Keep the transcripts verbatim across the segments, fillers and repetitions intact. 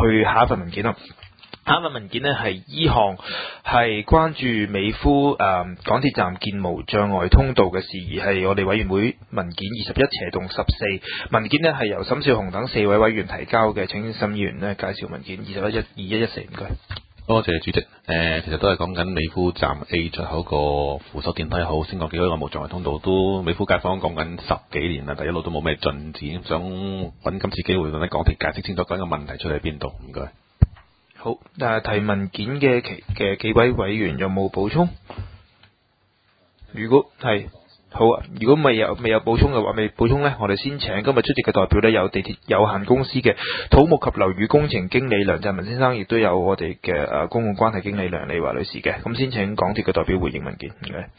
去下一份文件啦。下一份文件呢係 E 項，係關注美孚誒、呃、港鐵站建無障礙通道嘅事宜，係我哋委員會文件二十一斜棟十四文件呢係由沈少雄等四位委員提交嘅，請沈議員呢介紹文件二十一一二一一四，唔該。 多謝主席。誒、呃，其實都係講緊美孚站 A 出口個扶手電梯好，升降機嗰個無障礙通道都美孚街坊講緊十幾年啦，但一路都冇咩進展，想揾今次機會揾啲港鐵解釋清楚，講個問題出喺邊度，唔該。 好，誒提文件嘅其嘅幾位委員有冇補充？如果係好啊，如果未有未有補充嘅話，未補充呢，我哋先請今日出席嘅代表呢，有地鐵有限公司嘅土木及樓宇工程經理梁澤文先生，亦都有我哋嘅誒公共關係經理梁麗華女士嘅。咁先請港鐵嘅代表回應文件，唔該。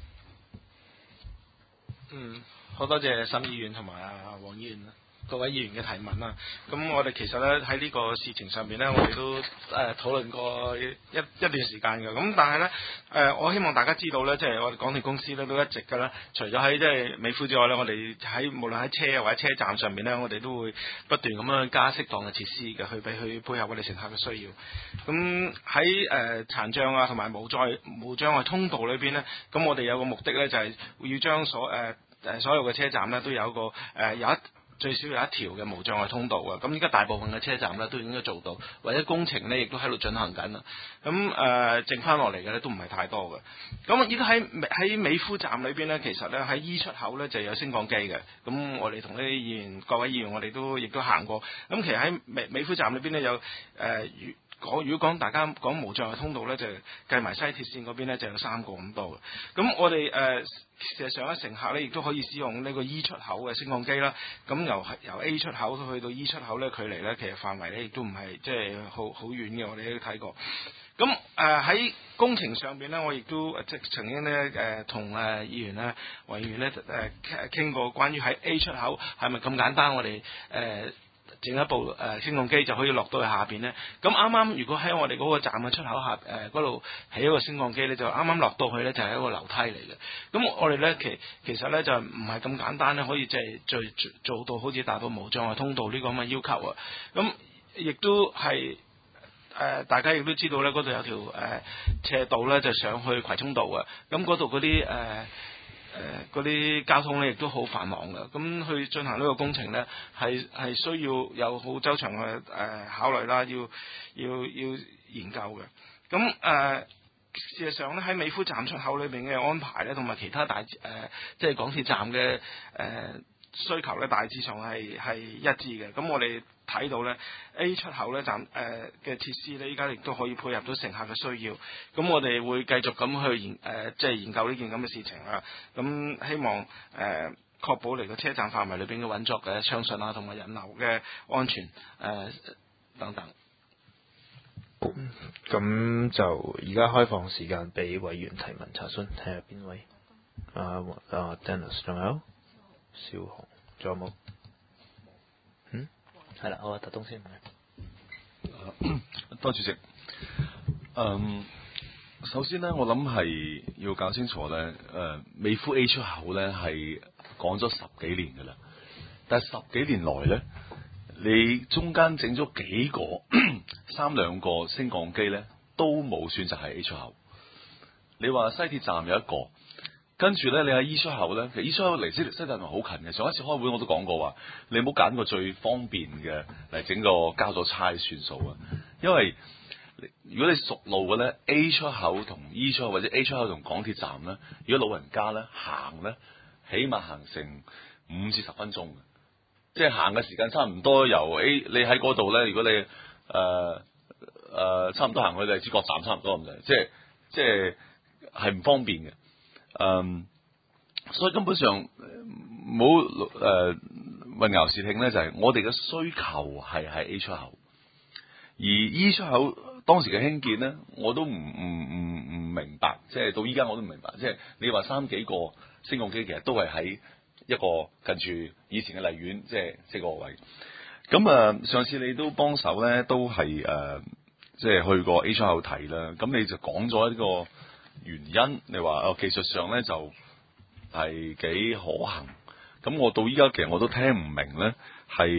嗯，好多謝沈議員同埋阿黃議員各位議員嘅提問啦。咁我哋其實咧喺呢個事情上面咧，我哋都誒討論過一一段時間嘅。咁但係咧誒，我希望大家知道咧，即係我哋港鐵公司咧都一直嘅咧，除咗喺即係美孚之外咧，我哋喺無論喺車或者車站上面咧，我哋都會不斷咁樣加適當嘅設施嘅，去俾去配合我哋乘客嘅需要。咁喺誒殘障啊同埋無障無障礙通道裏邊咧，咁我哋有個目的咧就係要將所誒誒所有嘅車站咧都有一個誒、呃、有一最少有一條嘅無障礙通道啊！咁依家大部分嘅車站咧都應該做到，或者工程咧亦都喺度進行緊啦。咁誒、呃、剩翻落嚟嘅咧都唔係太多嘅。咁依家喺喺美孚站裏邊咧，其實咧喺 E 出口咧就有升降機嘅。咁我哋同呢啲議員各位議員，我哋都亦都行過。咁其實喺美美孚站裏邊咧有誒。呃講如果講大家講無障礙通道咧，就計埋西鐵線嗰邊咧就有三個咁多嘅。咁我哋誒、呃、事實上咧，乘客咧亦都可以使用呢個 E 出口嘅升降機啦。咁由由 A 出口去到 E 出口咧，距離咧其實範圍咧亦都唔係即係好好遠嘅。我哋都睇過。咁誒喺工程上邊咧，我亦都即係曾經咧誒同誒議員咧、委員咧誒傾過關於喺 A 出口係咪咁簡單？我哋誒。呃整一部誒升降機就可以落到去下邊咧。咁啱啱如果喺我哋嗰個站嘅出口下誒嗰度起一個升降機咧，就啱啱落到去咧就係一個樓梯嚟嘅。咁我哋咧其其實咧就唔係咁簡單咧，可以即係最做到好似達到無障礙通道呢個咁嘅要求啊。咁亦都係誒、呃、大家亦都知道咧，嗰度有條誒、呃、斜道咧就上去葵涌道啊。咁嗰度嗰啲誒。誒嗰啲交通咧亦都好繁忙嘅，咁去進行呢個工程咧係係需要有好周詳嘅誒考慮啦，要要要研究嘅。咁誒、呃、事實上咧喺美孚站出口裏邊嘅安排咧，同埋其他大誒、呃、即係港鐵站嘅誒、呃、需求咧，大致上係係一致嘅。咁我哋睇到咧 A 出口咧站誒嘅設施咧，依家亦都可以配合到乘客嘅需要。咁我哋會繼續咁去研誒、呃，即係研究呢件咁嘅事情啦。咁希望誒、呃、確保嚟個車站範圍裏邊嘅運作嘅暢順啊，同埋人流嘅安全誒、呃、等等。 咁就而家開放時間俾委員提問查詢，睇下邊位？啊啊 Dennis 仲有？小紅仲有冇？嗯，係啦，我特東先。 多主席。嗯，首先呢，我諗係要搞清楚呢，誒、呃，美孚 A 出口呢係講咗十幾年噶啦，但係十幾年來呢，你中間整咗幾個三兩個升降機呢，都冇選擇係 A 出口。你話西鐵站有一個。跟住咧，你喺 E 出口咧，其實 E 出口離西西鐵站好近嘅。上一次開會我都講過話，你唔好揀個最方便嘅嚟整個交咗差算數啊。因為如果你熟路嘅咧 ，A 出口同 E 出口或者 A 出口同港鐵站咧，如果老人家咧行咧，起碼行成五至十分鐘嘅，即係行嘅時間差唔多由 A 你喺嗰度咧，如果你誒誒、呃呃、差唔多行去荔枝角站差唔多咁滯，即係即係係唔方便嘅。嗯，所以根本上冇誒混淆視聽咧，就係、是、我哋嘅需求係喺 A 出口，而 E 出口當時嘅興建咧，我都唔唔唔唔明白，即係到依家我都唔明白，即係你話三幾個升降機其實都係喺一個近住以前嘅荔園，即係即係個位。咁啊，上次你都幫手咧，都係誒、呃，即係去過 A 出口睇啦。咁你就講咗呢個原因，你話哦技術上咧就係幾可行，咁我到依家其實我都聽唔明咧，係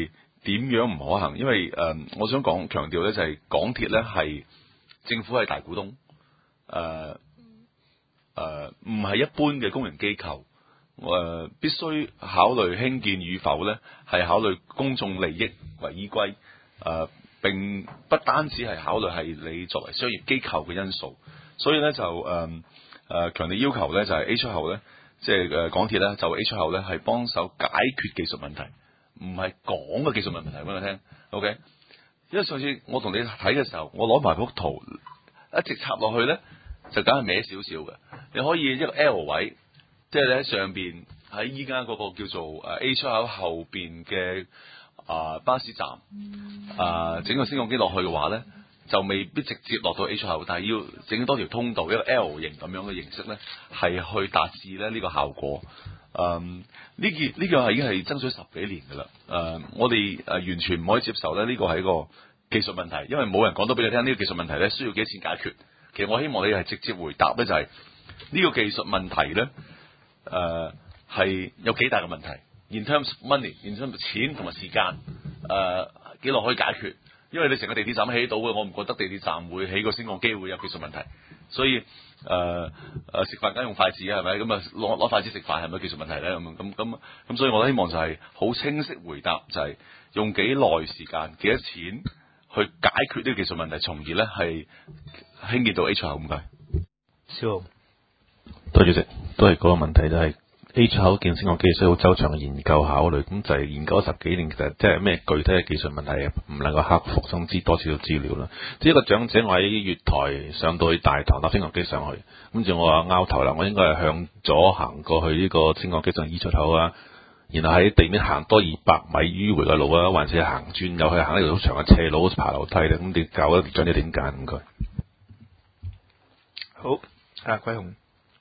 點樣唔可行？因為誒、呃，我想講強調咧，就係港鐵咧係政府係大股東，誒誒唔係一般嘅公營機構，誒、呃、必須考慮興建與否咧，係考慮公眾利益為依歸，誒、呃、並不單止係考慮係你作為商業機構嘅因素，所以咧就誒誒強烈要求咧就係 A 出口咧，即係誒港鐵咧就 A 出口咧係幫手解決技術問題。唔係講嘅技術問題俾我聽 ，OK？因為上次我同你睇嘅時候，我攞埋幅圖一直插落去咧，就梗係歪少少嘅。你可以一個 L 位，即係你喺上邊喺依家嗰個叫做誒 A 出口後邊嘅啊巴士站啊、呃，整個升降機落去嘅話咧，就未必直接落到 A 出口，但係要整多條通道，一個 L 型咁樣嘅形式咧，係去達至咧呢個效果。嗯，呢件呢個係已經係爭取十幾年噶啦。誒、呃，我哋誒、呃、完全唔可以接受咧，呢個係一個技術問題，因為冇人講到俾你聽呢、這個技術問題咧需要幾多錢解決。其實我希望你係直接回答咧，就係、是、呢個技術問題咧，誒、呃、係有幾大嘅問題 ？In terms of money，in terms of 錢同埋時間，誒幾耐可以解決？因為你成個地鐵站起到嘅，我唔覺得地鐵站會起個升降機會有技術問題，所以。誒誒、呃、食飯梗用筷子嘅係咪？咁啊攞攞筷子食飯係咪技術問題咧？咁咁咁咁，所以我希望就係好清晰回答，就係、是、用幾耐時間、幾多錢去解決呢個技術問題，從而咧係興建到 A 出口咁解。 小豪， 多謝主席，都係嗰個問題就係、是。A 出口建升降機需要周長嘅研究考慮，咁就係研究咗十幾年，其實即係咩具體嘅技術問題唔能夠克服，想知多少少資料啦。即係一個長者，我喺月台上到去大堂搭升降機上去，跟住我話拗頭啦，我應該係向左行過去呢個升降機上 E 出口啊，然後喺地面行多二百米迂迴嘅路啊，還是行轉又去行呢條好長嘅斜路爬樓梯咧？咁你教一長者點揀？唔該。 好，阿桂雄。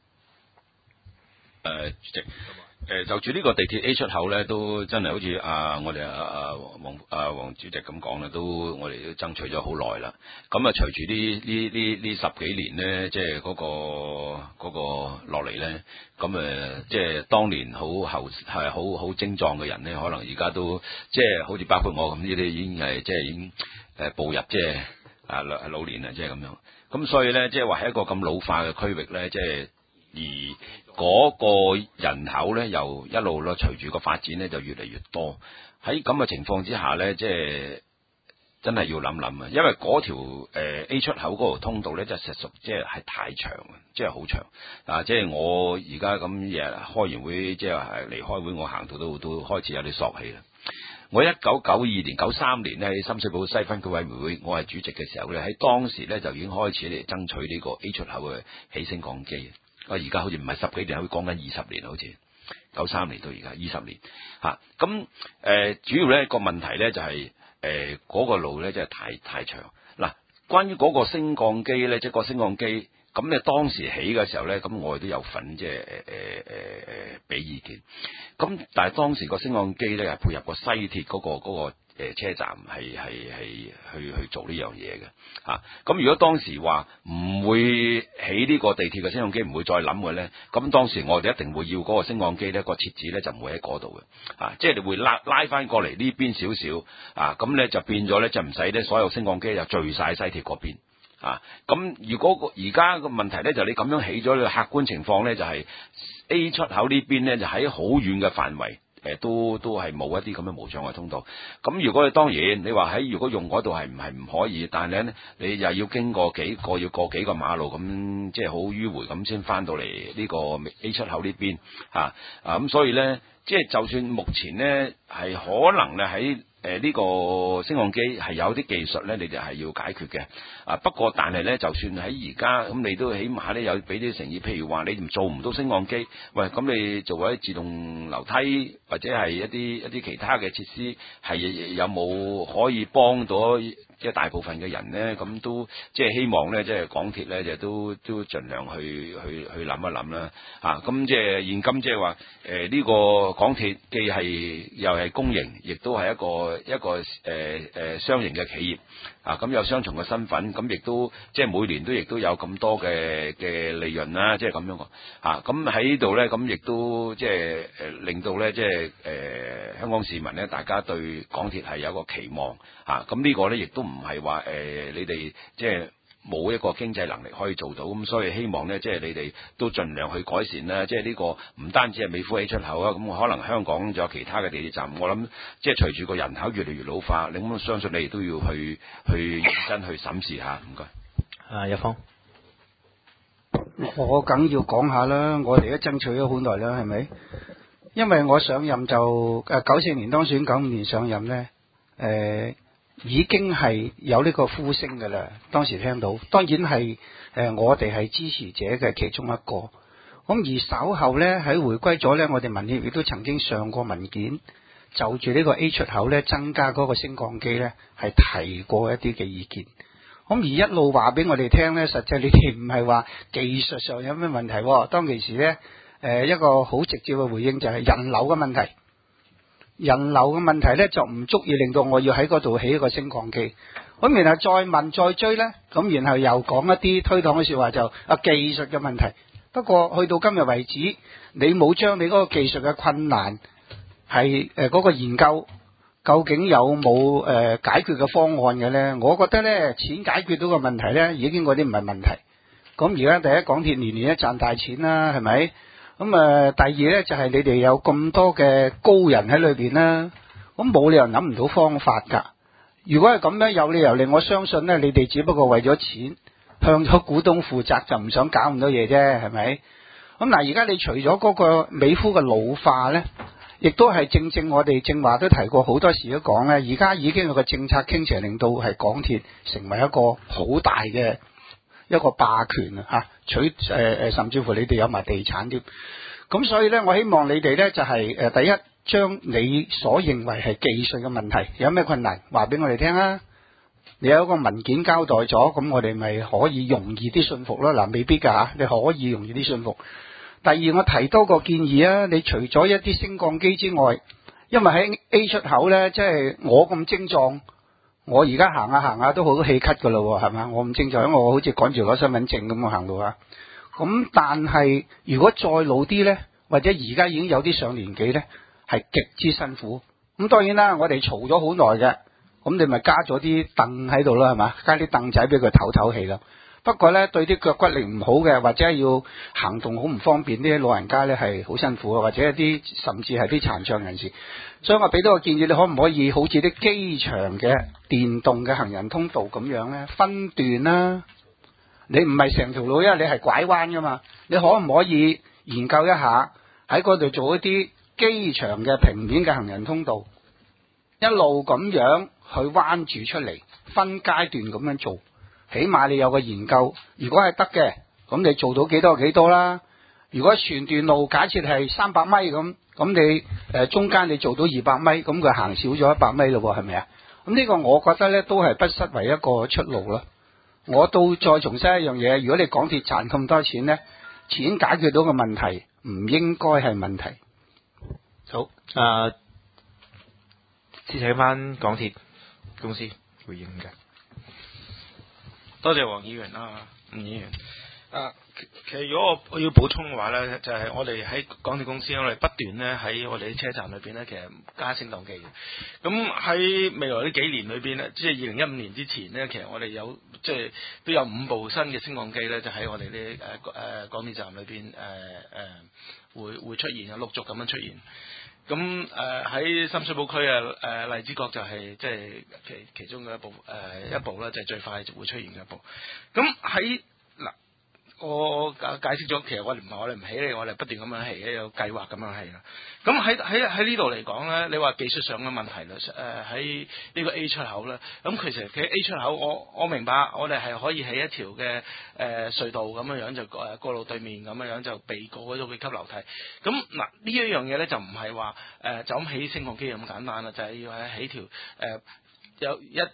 誒、呃，主席，誒、呃、就住呢個地鐵 A 出口咧，都真係好似啊，我哋啊啊黃啊黃主席咁講咧，都我哋都爭取咗好耐啦。咁啊，隨住呢呢呢呢十幾年咧，即係嗰個嗰個落嚟咧，咁誒，即係當年好後係好好精壯嘅人咧，可能而家都即係好似包括我咁呢啲已經係即係已經誒步入即係啊老老年啊，即係咁樣。咁所以咧，即係話喺一個咁老化嘅區域咧，即係。而嗰個人口咧，又一路咯，隨住個發展咧，就越嚟越多。喺咁嘅情況之下咧，即係真係要諗諗啊！因為嗰條誒 A 出口嗰條通道咧，就實屬即係係太長啊，即係好長啊！即係我而家咁日開完會，即係係嚟開會，我行到都都開始有啲索氣啦。我一九九二年、九三年咧喺深水埗西分區委員會，我係主席嘅時候咧，喺當時咧就已經開始嚟爭取呢個 A 出口嘅起升降機。啊！而家好似唔係十幾年，好似講緊二十年，好似九三年到而家二十年嚇。咁、啊、誒、呃，主要咧個問題咧就係誒嗰個路咧真係太太長。嗱、啊，關於嗰個升降機咧，即係個升降機，咁咧當時起嘅時候咧，咁我哋都有份即係誒誒誒誒俾意見。咁但係當時個升降機咧係配合個西鐵嗰個嗰個。嗰個誒車站係係係去去做呢樣嘢嘅嚇，咁、啊、如果當時話唔會起呢個地鐵嘅升降機，唔會再諗嘅咧，咁當時我哋一定會要嗰個升降機咧、個設置咧就唔會喺嗰度嘅嚇，即係你會拉拉翻過嚟呢邊少少啊，咁咧就變咗咧就唔使咧所有升降機就聚晒西鐵嗰邊啊，咁如果個而家個問題咧就你咁樣起咗，你客觀情況咧就係 A 出口呢邊咧就喺好遠嘅範圍。誒都都係冇一啲咁嘅無障礙通道。咁如果你當然你話喺如果用嗰度係唔係唔可以，但係咧你又要經過幾個要過幾個馬路咁，即係好迂迴咁先翻到嚟呢個 A 出口呢邊嚇啊咁，所以咧即係就算目前咧係可能咧喺誒呢個升降機係有啲技術咧，你哋係要解決嘅啊。不過但係咧，就算喺而家咁，你都起碼咧有俾啲誠意，譬如話你唔做唔到升降機，喂咁你做一啲自動樓梯或者係一啲一啲其他嘅設施，係有冇可以幫到即即係大部分嘅人呢，咁都即係希望呢，即係港鐵呢，就都都盡量去去去諗一諗啦。啊，咁即係現今即係話誒呢個港鐵既係又係公營，亦都係一個一個誒誒商營嘅企業。啊，咁有雙重嘅身份，咁亦都即係每年都亦都有咁多嘅嘅利潤啦，即係咁樣講。啊，咁喺呢度咧，咁亦都即係誒令到咧，即係誒香港市民咧，大家對港鐵係有一個期望。啊，咁呢個咧亦都唔係話誒你哋即係冇一個經濟能力可以做到，咁所以希望咧，即係你哋都盡量去改善啦。即係呢個唔單止係美孚 A 出口啊，咁可能香港仲有其他嘅地鐵站。我諗即係隨住個人口越嚟越老化，你咁相信你哋都要去去認真去審視下。唔該。 啊，一方， 我梗要講下啦，我哋都爭取咗好耐啦，係咪？因為我上任就誒九四年當選，九五年上任呢。誒、呃。已經係有呢個呼聲㗎啦，當時聽到，當然係誒、呃、我哋係支持者嘅其中一個。咁而稍後呢，喺回歸咗呢，我哋民協亦都曾經上過文件，就住呢個 A 出口呢，增加嗰個升降機呢，係提過一啲嘅意見。咁而一路話俾我哋聽呢，實際你哋唔係話技術上有咩問題，當其時呢，誒、呃、一個好直接嘅回應就係人流嘅問題。人流嘅問題咧就唔足以令到我要喺嗰度起一個升降機，咁然後再問再追咧，咁然後又講一啲推搪嘅說話就啊技術嘅問題。不過去到今日為止，你冇將你嗰個技術嘅困難係誒嗰個研究究竟有冇誒、呃、解決嘅方案嘅咧？我覺得咧錢解決到個問題咧，已經嗰啲唔係問題。咁而家第一港鐵年年都賺大錢啦，係咪？咁啊，第二咧就係你哋有咁多嘅高人喺裏邊啦，咁冇理由諗唔到方法噶。如果係咁樣，有理由令我相信咧，你哋只不過為咗錢向咗股東負責，就唔想搞咁多嘢啫，係咪？咁嗱，而家你除咗嗰個美孚嘅老化咧，亦都係正正我哋正話都提過好多時都講咧，而家已經有個政策傾斜，令到係港鐵成為一個好大嘅一個霸權啊！嚇取誒誒、呃，甚至乎你哋有埋地產添。咁所以咧，我希望你哋咧就係、是、誒、呃、第一，將你所認為係技術嘅問題有咩困難話俾我哋聽啊！你有一個文件交代咗，咁我哋咪可以容易啲信服咯。嗱，未必㗎嚇，你可以容易啲信服。第二，我提多個建議啊！你除咗一啲升降機之外，因為喺 A 出口咧，即係我咁精壯。我而家行下行下都好氣咳噶啦，係嘛？我唔清楚，因為我好似趕住攞身份證咁行路啊。咁但係如果再老啲呢，或者而家已經有啲上年紀呢，係極之辛苦。咁當然啦，我哋嘈咗好耐嘅，咁你咪加咗啲凳喺度啦，係嘛？加啲凳仔俾佢唞唞氣啦。不過呢，對啲腳骨力唔好嘅，或者要行動好唔方便啲老人家呢，係好辛苦嘅，或者一啲甚至係啲殘障人士。所以我俾多個建議，你可唔可以好似啲機場嘅電動嘅行人通道咁樣呢？分段啦？你唔係成條路，因為你係拐彎噶嘛，你可唔可以研究一下喺嗰度做一啲機場嘅平面嘅行人通道，一路咁樣去彎住出嚟，分階段咁樣做，起碼你有個研究。如果係得嘅，咁你做到幾多就幾多啦。如果全段路假設係三百米咁，咁你誒、呃、中間你做到二百米，咁佢行少咗一百米咯，係咪啊？咁呢個我覺得咧都係不失為一個出路咯。我都再重申一樣嘢，如果你港鐵賺咁多錢咧，錢解決到個問題唔應該係問題。 好，誒，先請翻港鐵公司回應嘅。 多謝黃議員啦，吳議員。啊，其實如果我我要補充嘅話咧，就係、是、我哋喺港鐵公司，我哋不斷咧喺我哋啲車站裏邊咧，其實加升降機嘅。咁喺未來呢幾年裏邊咧，即係二零一五年之前咧，其實我哋有即係都有五部新嘅升降機咧，就喺我哋啲誒誒港鐵站裏邊誒誒會會出現，有陸續咁樣出現。咁誒喺深水埗區啊，誒、呃、荔枝角就係即係其其中嘅一部誒、呃、一部啦，就係最快就會出現嘅一部。咁喺嗱。我解解釋咗，其實我哋唔係我哋唔起你，我哋不斷咁樣起，有計劃咁樣起啦。咁喺喺喺呢度嚟講咧，你話技術上嘅問題啦，誒喺呢個 A 出口咧，咁其實喺 A 出口，我我明白，我哋係可以起一條嘅誒、呃、隧道咁樣樣就誒過路對面咁樣樣就避過嗰種嘅級樓梯。咁嗱呢一樣嘢咧就唔係話誒就咁起升降機咁簡單啦，就係、是、要喺起條誒、呃、有一。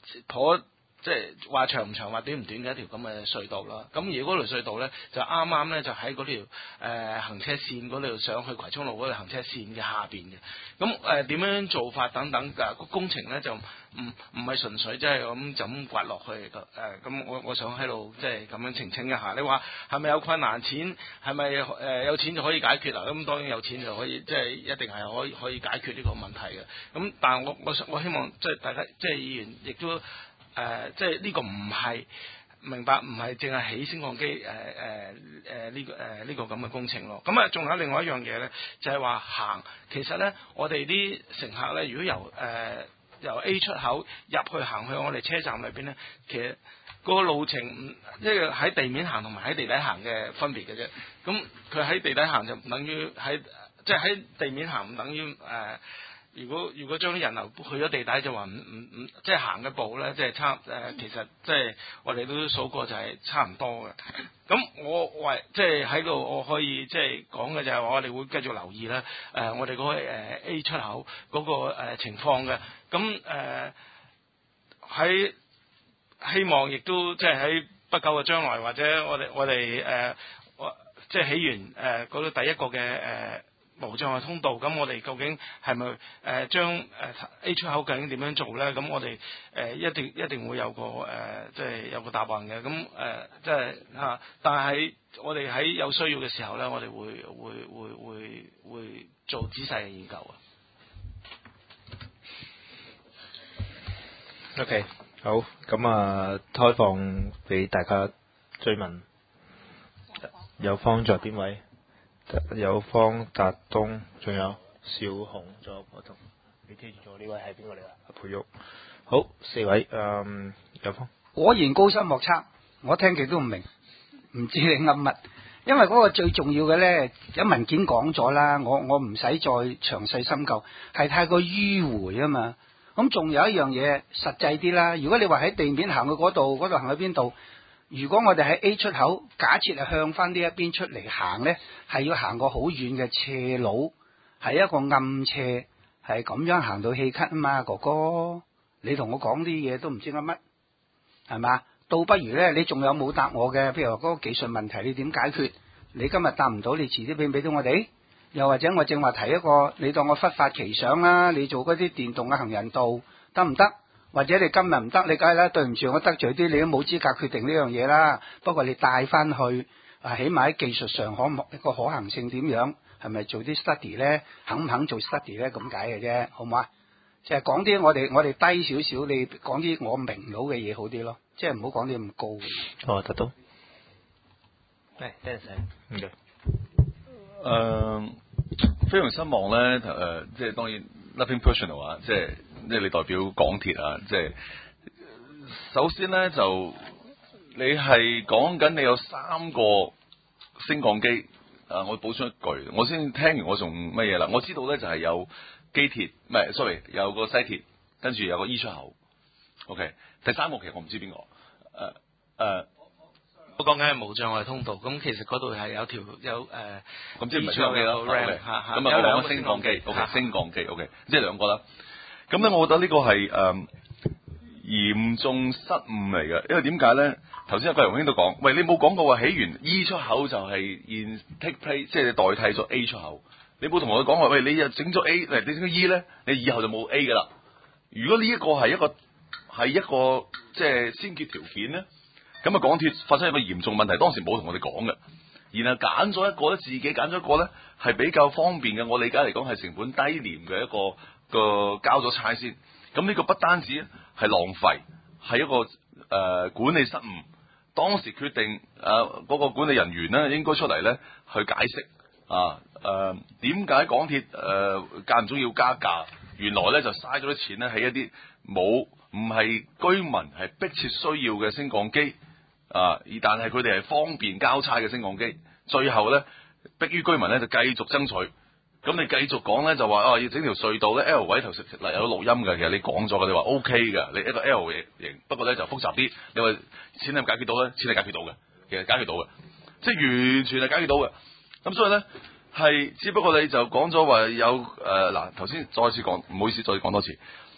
頗即係話長唔長話短唔短嘅一條咁嘅隧道啦。咁而嗰條隧道咧就啱啱咧就喺嗰條誒、呃、行車線嗰度上去葵涌路嗰條行車線嘅下邊嘅。咁誒點樣做法等等嘅個工程咧就唔唔係純粹即係咁就咁刮落去嘅誒。咁我我想喺度即係咁樣澄清一下。你話係咪有困難？錢係咪誒有錢就可以解決啊？咁當然有錢就可以即係一定係可以可以解決呢個問題嘅。咁但係我我我希望即係大家即係議員亦都。誒、呃，即係呢個唔係明白，唔係淨係起升降機誒誒誒呢個誒呢、呃這個咁嘅工程咯。咁啊，仲有另外一樣嘢咧，就係、是、話行。其實咧，我哋啲乘客咧，如果由誒、呃、由 A 出口入去行去我哋車站裏邊咧，其實個路程唔即係喺地面行同埋喺地底行嘅分別嘅啫。咁佢喺地底行就唔等於喺即係喺地面行唔等於誒。呃如果如果將啲人流去咗地底就話唔唔唔，即係行嘅步咧，即係差誒、呃，其實即係我哋都數過就係差唔多嘅。咁我為即係喺度，我可以即係講嘅就係話，我哋會繼續留意咧。誒、呃，我哋嗰個誒 A 出口嗰個誒情況嘅。咁誒喺希望亦都即係喺不久嘅將來，或者我哋我哋誒，即係起完誒嗰個第一個嘅誒。呃無障礙通道，咁我哋究竟係咪誒將誒 A 出口究竟點樣做咧？咁我哋誒、呃、一定一定會有個誒、呃，即係有個答案嘅。咁誒、呃，即係嚇，但係我哋喺有需要嘅時候咧，我哋會會會會會做仔細嘅研究啊。 OK，好，咁啊，開放俾大家追問。有方在邊位？有方達東，仲有小紅，仲有普通。你記住咗呢位係邊個嚟啊？阿培玉。好，四位，嗯，有方。 果然高深莫測，我聽極都唔明，唔知你噏乜。因為嗰個最重要嘅咧，有文件講咗啦，我我唔使再詳細深究，係太過迂迴啊嘛。咁仲有一樣嘢實際啲啦，如果你話喺地面行去嗰度，嗰度行去邊度？如果我哋喺 A 出口，假設係向翻呢一邊出嚟行呢，係要行個好遠嘅斜路，係一個暗斜，係咁樣行到氣咳啊嘛，哥哥，你同我講啲嘢都唔知噏乜，係嘛？倒不如呢，你仲有冇答我嘅？譬如話嗰個技術問題，你點解決？你今日答唔到，你遲啲俾唔俾到我哋？又或者我正話提一個，你當我忽發奇想啦，你做嗰啲電動嘅行人道得唔得？或者你今日唔得，你梗係啦，對唔住，我得罪啲，你都冇資格決定呢樣嘢啦。不過你帶翻去，啊，起碼喺技術上可一個可行性點樣，係咪做啲 study 咧？肯唔肯做 study 咧？咁解嘅啫，好唔好啊？就係講啲我哋我哋低少少，你講啲我明到嘅嘢好啲咯，即係唔好講啲咁高。 哦，得到。係，多謝。唔該。 誒，非常失望咧，誒、呃，即係當然 nothing personal 啊，即係。即係你代表港鐵啊！即係首先咧，就你係講緊你有三個升降機啊！我補充一句，我先聽完我仲乜嘢啦？我知道咧就係有機鐵，唔係 sorry，有個西鐵，跟住有個 E 出口。OK，第三個其實我唔知邊個。誒、呃、誒，呃、 我講緊係無障礙通道。咁其實嗰度係有條有誒，咁、 呃、即係唔係升降機啦？咁啊，我講升降機。OK，升降機。OK，即係兩個啦。咁咧，我覺得呢個係誒、呃、嚴重失誤嚟嘅，因為點解咧？頭先阿桂榮兄都講，喂，你冇講過話起完 E 出口就係現 take place，即係代替咗 A 出口。你冇同我講話，喂，你又整咗 A，嚟你整咗 E 咧，你以後就冇 A 噶啦。如果呢一個係一個係一個即係先決條件咧，咁啊港鐵發生一個嚴重問題，當時冇同我哋講嘅，然後揀咗一個咧，自己揀咗一個咧係比較方便嘅，我理解嚟講係成本低廉嘅一個。個交咗差先，咁呢個不單止係浪費，係一個誒、呃、管理失誤。當時決定誒嗰、呃那個管理人員咧應該出嚟咧去解釋啊誒點解港鐵誒間唔中要加價？原來咧就嘥咗啲錢咧喺一啲冇唔係居民係迫切需要嘅升降機啊，而但係佢哋係方便交差嘅升降機。最後咧迫於居民咧就繼續爭取。咁你繼續講咧就話哦要整條隧道咧 L 位頭食嗱有錄音嘅，其實你講咗嘅，你話 O K 嘅，你一個 L 型，不過咧就複雜啲。你話錢係咪解決到咧？錢係解決到嘅，其實解決到嘅，即係完全係解決到嘅。咁所以咧係，只不過你就講咗話有誒嗱頭先再次講，唔好意思再講多次。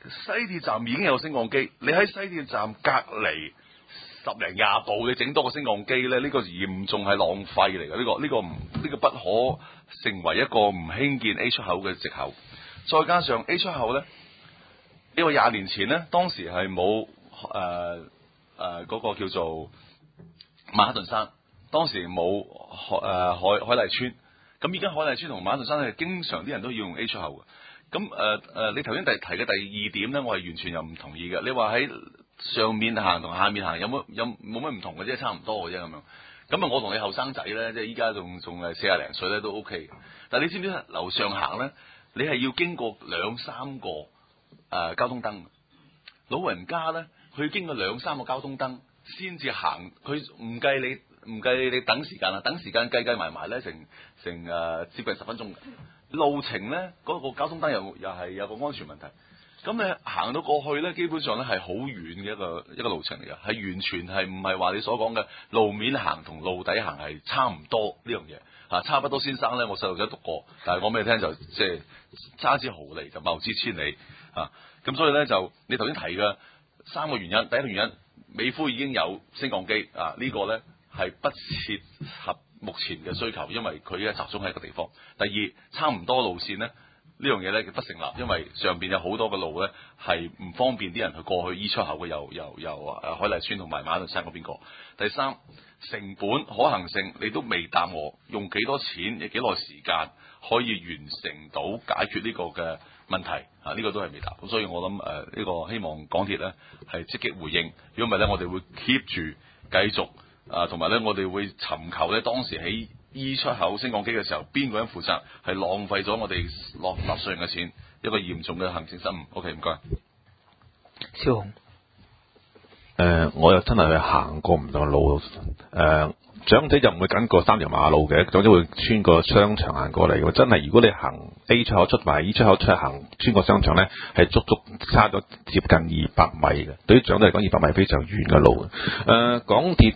西鐵站已經有升降機，你喺西鐵站隔離十零廿步，你整多個升降機咧，呢、呢個嚴重係浪費嚟嘅。呢、呢個呢、呢個唔呢、呢個不可成為一個唔興建 A 出口嘅藉口。再加上 A 出口咧，呢個廿年前咧，當時係冇誒誒嗰個叫做曼哈頓山，當時冇海誒、呃、海海麗村。咁而家海麗村同曼哈頓山咧，經常啲人都要用 A 出口嘅。咁誒誒，你頭先提提嘅第二點咧，我係完全又唔同意嘅。你話喺上面行同下面行有冇有冇乜唔同嘅啫，差唔多嘅啫咁樣。咁啊，我同你後生仔咧，即係依家仲仲係四廿零歲咧都 OK 嘅。但係你知唔知樓上行咧，你係要經過兩三個誒、呃、交通燈。老人家咧，佢經過兩三個交通燈先至行，佢唔計你唔計你等時間啊，等時間計計埋埋咧，成成誒、呃、接近十分鐘嘅路程咧，嗰、那個交通燈又又係有個安全問題。咁你行到過去咧，基本上咧係好遠嘅一個一個路程嚟嘅，係完全係唔係話你所講嘅路面行同路底行係差唔多呢樣嘢嚇。差不多先生咧，我細路仔讀過，但係講俾你聽就即係差之毫厘就謬之千里嚇。咁、啊、所以咧就你頭先提嘅三個原因，第一個原因美孚已經有升降機啊，這個、呢個咧係不切合目前嘅需求，因為佢而家集中喺一個地方。第二，差唔多路線咧。呢樣嘢咧不成立，因為上邊有好多嘅路咧係唔方便啲人去過去 E 出口嘅，由由由誒海麗村同埋馬鞍山嗰邊過。第三，成本可行性你都未答我，用幾多錢，有幾耐時間可以完成到解決呢個嘅問題啊？呢、呢個都係未答。咁所以我諗誒呢個希望港鐵咧係積極回應，如果唔係咧，我哋會 keep 住繼續啊，同埋咧我哋會尋求咧當時喺E 出口升降機嘅時候，邊個人負責係浪費咗我哋落納稅人嘅錢，一個嚴重嘅行政失誤。OK， 唔該。 蕭紅，誒、 呃，我又真係去行過唔同嘅路，誒、呃，長者就唔會緊過三條馬路嘅，長者會穿過商場行過嚟嘅。真係，如果你行 A 出口出埋 E 出口出行，穿過商場咧，係足足差咗接近二百米嘅。對於長者嚟講，二百米非常遠嘅路。誒、呃，港鐵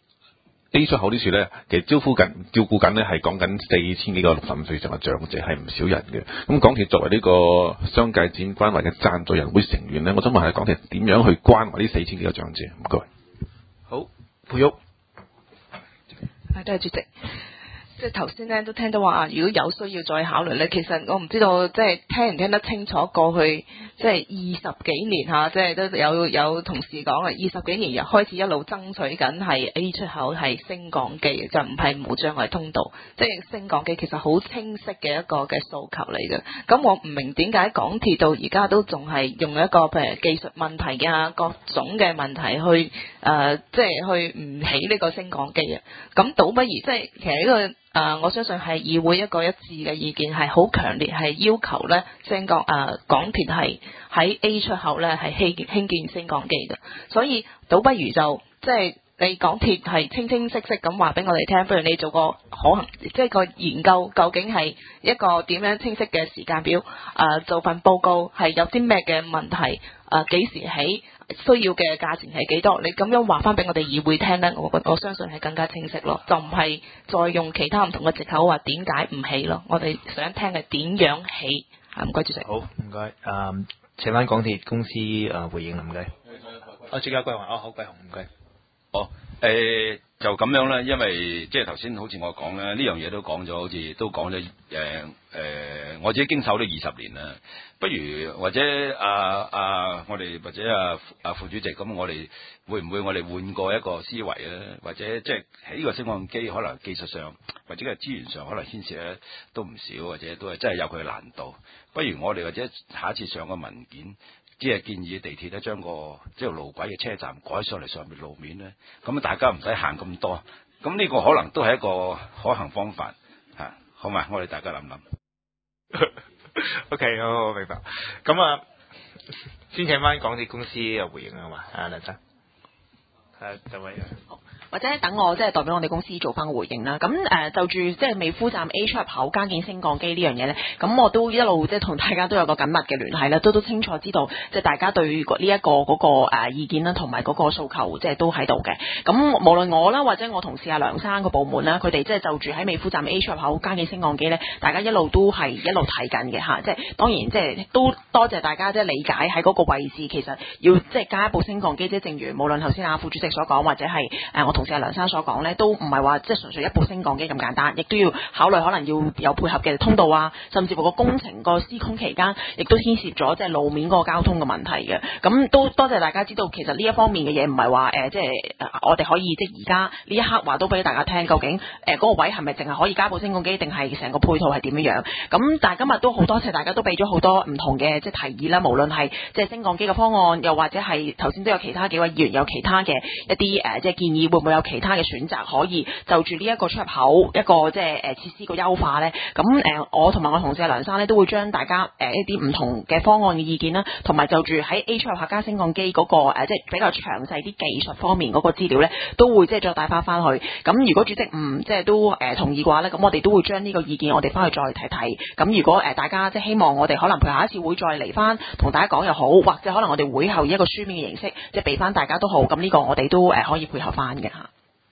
A 出口呢處咧，其實招呼緊、照顧緊咧係講緊四千幾個六十五歲以上嘅長者，係唔少人嘅。咁港鐵作為呢個商界展關懷嘅贊助人會成員咧，我想問下港鐵點樣去關懷呢四千幾個長者？唔該。 好，佩玉， 係，多謝主席。即係頭先咧都聽到話，如果有需要再考慮咧，其實我唔知道即係聽唔聽得清楚過去即係二十幾年嚇，即係都有有同事講啊，二十幾年又開始一路爭取緊係 A 出口係升降機，就唔係無障礙通道，即係升降機其實好清晰嘅一個嘅訴求嚟嘅。咁我唔明點解港鐵到而家都仲係用一個譬如技術問題啊，各種嘅問題去誒、呃，即係去唔起呢個升降機啊。咁倒不如即係其實呢個。誒、呃，我相信係議會一個一致嘅意見，係好強烈，係要求咧升降誒港鐵係喺 A 出口咧係興興建升降機嘅，所以倒不如就即係你港鐵係清清晰晰咁話俾我哋聽，不如你做個可行，即係個研究究竟係一個點樣清晰嘅時間表，誒、呃、做份報告係有啲咩嘅問題，誒幾時起？需要嘅價錢係幾多？你咁樣話翻俾我哋議會聽咧，我我相信係更加清晰咯，就唔係再用其他唔同嘅藉口話點解唔起咯。我哋想聽係點樣起？啊，唔該主席。 好，唔該。誒，請翻港鐵公司誒回應唔該。啊，即刻歸還。哦，好，歸還唔該。 哦，誒、呃、就咁樣啦，因為即係頭先好似我講咧，呢樣嘢都講咗，好似都講咗誒誒，我自己經手咗二十年啦。不如或者啊啊，我哋或者啊啊副主席，咁我哋會唔會我哋換過一個思維咧？或者即係喺呢個升降機可能技術上或者係資源上可能牽涉咧都唔少，或者都係真係有佢嘅難度。不如我哋或者下一次上個文件。即係建議地鐵咧將個即係路軌嘅車站改上嚟上面路面咧，咁大家唔使行咁多，咁呢個可能都係一個可行方法嚇，好嘛？我哋大家諗諗。 O K， 好，我明白。咁啊，先請翻港鐵公司嘅回應啊嘛，啊梁生，係兩位。 或者等我即係代表我哋公司做翻個回應啦。咁誒、呃、就住即係美孚站 A 出入口加建升降機呢樣嘢咧，咁我都一路即係同大家都有個緊密嘅聯繫啦，都都清楚知道即係大家對呢、這、一個嗰、那個、呃、意見啦，同埋嗰個訴求即係都喺度嘅。咁無論我啦，或者我同事阿梁生個部門啦，佢哋即係就住喺美孚站 A 出入口加建升降機咧，大家一路都係一路睇緊嘅嚇。即係當然即係都多謝大家即係理解喺嗰個位置，其實要即係加一部升降機，即係正如無論頭先阿副主席所講，或者係誒我同事阿梁生所講咧，都唔係話即係純粹一部升降機咁簡單，亦都要考慮可能要有配合嘅通道啊，甚至乎個工程個施工期間，亦都牽涉咗即係路面嗰個交通嘅問題嘅。咁都多謝大家知道，其實呢一方面嘅嘢唔係話誒即係我哋可以即係而家呢一刻話都俾大家聽，究竟誒嗰個位係咪淨係可以加部升降機，定係成個配套係點樣樣？咁但係今日都好多謝大家都俾咗好多唔同嘅即係提議啦，無論係即係升降機嘅方案，又或者係頭先都有其他幾位議員有其他嘅一啲誒即係建議，會唔會有其他嘅選擇可以就住呢一個出入口一個即係誒設施個優化咧？咁誒我同埋我同事梁生咧都會將大家誒一啲唔同嘅方案嘅意見啦，同埋就住喺 A 出入口加升降機嗰個誒即係比較詳細啲技術方面嗰個資料咧，都會即係再帶翻翻去。咁如果主席唔即係都誒同意嘅話咧，咁我哋都會將呢個意見我哋翻去再睇睇。咁如果誒大家即係希望我哋可能譬如下一次會再嚟翻同大家講又好，或者可能我哋會後以一個書面嘅形式即係俾翻大家都好。咁呢個我哋都誒可以配合翻嘅嚇。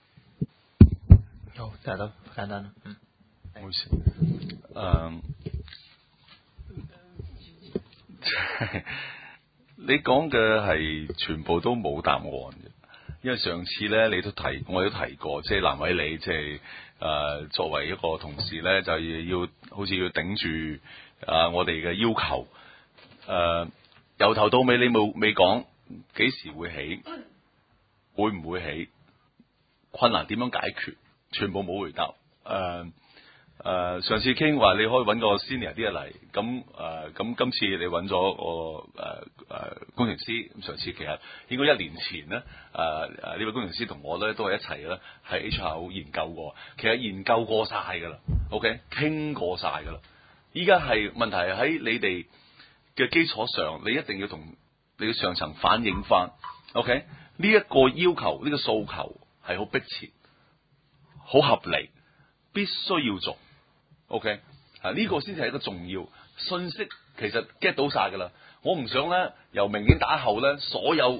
好，就係咁簡單。嗯， 唔好意思。誒，你講嘅係全部都冇答案嘅，因為上次咧你都提，我都提過，即係難為你，即係誒作為一個同事咧，就要好似要頂住誒、呃、我哋嘅要求。誒、呃、由頭到尾你冇未講幾時會起，會唔會起，困難點樣解決，全部冇回答。誒、呃、誒、呃，上次傾話你可以揾個 senior 啲嘅嚟，咁誒咁今次你揾咗個誒誒工程師，咁上次其實應該一年前咧，誒誒呢位工程師同我咧都係一齊咧，喺 H R 研究過，其實研究過晒㗎啦 ，OK， 傾過晒㗎啦，依家係問題係喺你哋嘅基礎上，你一定要同你嘅上層反映翻 ，OK？ 呢一個要求，呢、呢個訴求係好迫切、好合理，必須要做 ，OK？ 啊，呢個先至係一個重要信息，其實 get 到晒㗎啦。我唔想咧由明年打後咧，所有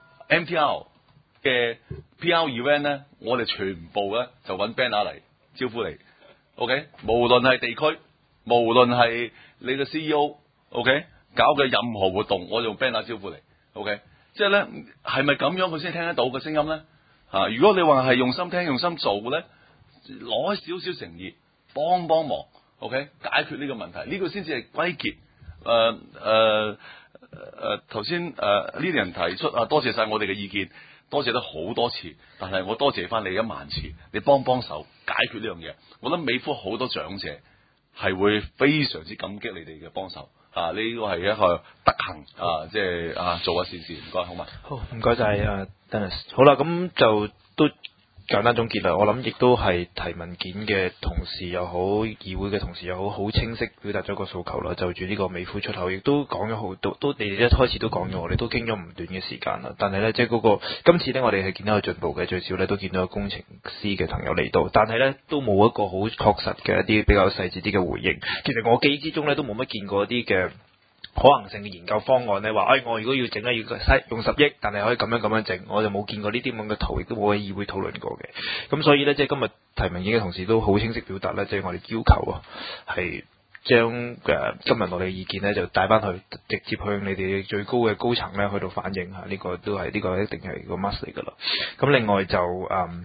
M T R 嘅 P R event 咧，我哋全部咧就揾 banner 嚟招呼你 ，OK？ 無論係地區，無論係你嘅 C E O，OK？搞嘅任何活動，我用 banner 招呼你 ，OK？ 即係咧，係咪咁樣佢先聽得到嘅聲音咧？啊，如果你話係用心聽、用心做咧，攞少少誠意，幫幫忙 ，OK？ 解決呢個問題，呢、這個先至係歸結。誒誒誒，頭先誒呢啲人提出啊，多謝晒我哋嘅意見，多謝得好多次，但係我多謝翻你一萬次，你幫幫手解決呢樣嘢。我覺得美孚好多長者係會非常之感激你哋嘅幫手。啊！呢個係一個德行啊，即係啊，做下善事，唔該，好嘛？ 好，唔該晒啊 Dennis。好啦，咁就都簡單總結啦。我諗亦都係提文件嘅同事又好，議會嘅同事又好，好清晰表達咗個訴求啦。就住呢個美孚出口，亦都講咗好多，都你哋一開始都講咗，我哋都傾咗唔短嘅時間啦。但係呢，即係嗰個今次呢，我哋係見到有進步嘅，最少呢都見到有工程師嘅朋友嚟到，但係呢，都冇一個好確實嘅一啲比較細緻啲嘅回應。其實我記憶之中呢，都冇乜見過一啲嘅可行性嘅研究方案呢，話誒、哎、我如果要整咧要用十億，但係可以咁樣咁樣整，我就冇見過呢啲咁嘅圖，亦都冇喺議會討論過嘅。咁所以呢，即係今日提文件嘅同事都好清晰表達呢，即係我哋要求啊，係將誒今日我哋嘅意見呢，就帶翻去，直接向你哋最高嘅高層呢去到反映嚇，呢、這個都係呢、這個一定係個 must 嚟㗎啦。咁另外就嗯。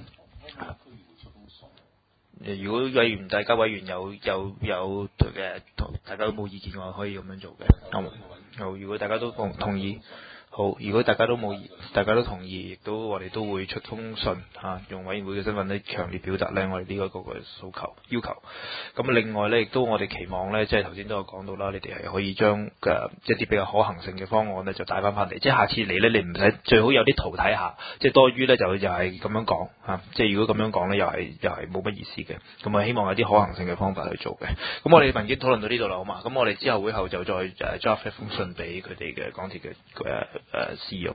如果委員大家委員有有有嘅，大家都冇意見嘅話，可以咁樣做嘅。好，好，如果大家都同同意，好，如果大家都冇，大家都同意，亦都我哋都會出封信嚇、啊，用委員會嘅身份咧，強烈表達咧我哋呢個個嘅訴求要求。咁另外咧，亦都我哋期望咧，即係頭先都有講到啦，你哋係可以將嘅一啲比較可行性嘅方案咧，就帶翻翻嚟。即係下次嚟咧，你唔使最好有啲圖睇下，即係多於咧就又係咁樣講嚇。即係如果咁樣講咧，又係又係冇乜意思嘅。咁啊，希望有啲可行性嘅方法去做嘅。咁我哋文件討論到呢度啦，好嘛？咁我哋之後會後就再誒 draft 一封信俾佢哋嘅港鐵嘅誒誒 C E O。